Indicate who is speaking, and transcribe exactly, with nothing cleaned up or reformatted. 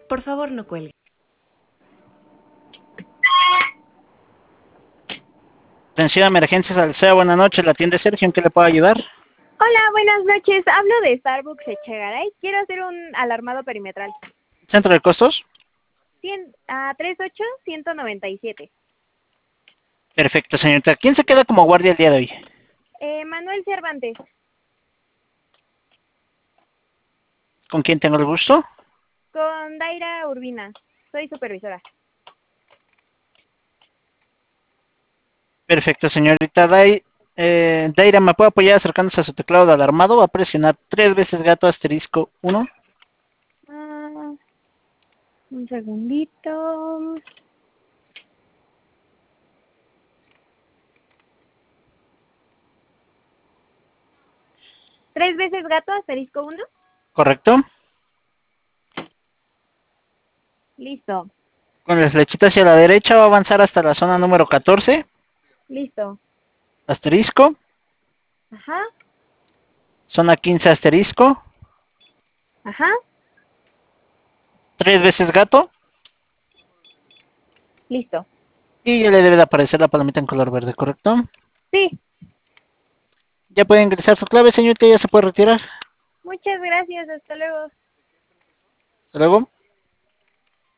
Speaker 1: Por favor, no cuelgue.
Speaker 2: Atención, emergencias al C E A, buenas noches, la atiende Sergio, ¿en qué le puedo ayudar?
Speaker 3: Hola, buenas noches. Hablo de Starbucks Echegaray. Quiero hacer un alarmado perimetral.
Speaker 2: ¿Centro de costos?
Speaker 3: cien, a treinta y ocho, ciento noventa y siete.
Speaker 2: Perfecto, señorita. ¿Quién se queda como guardia el día de hoy?
Speaker 3: Eh, Manuel Cervantes.
Speaker 2: ¿Con quién tengo el gusto?
Speaker 3: Con Daira Urbina. Soy supervisora.
Speaker 2: Perfecto, señorita Dai, eh, Daira, ¿me puede apoyar acercándose a su teclado de alarmado? Va a presionar tres veces gato asterisco uno.
Speaker 3: Ah, un segundito. Tres veces gato asterisco uno.
Speaker 2: ¿Correcto?
Speaker 3: Listo.
Speaker 2: Con la flechita hacia la derecha va a avanzar hasta la zona número catorce.
Speaker 3: Listo.
Speaker 2: Asterisco.
Speaker 3: Ajá.
Speaker 2: Zona quince asterisco.
Speaker 3: Ajá.
Speaker 2: Tres veces gato.
Speaker 3: Listo.
Speaker 2: Y ya le debe de aparecer la palomita en color verde, ¿correcto?
Speaker 3: Sí.
Speaker 2: Ya puede ingresar su clave, señorita, ya se puede retirar.
Speaker 3: Muchas gracias. Hasta luego.
Speaker 2: Hasta luego.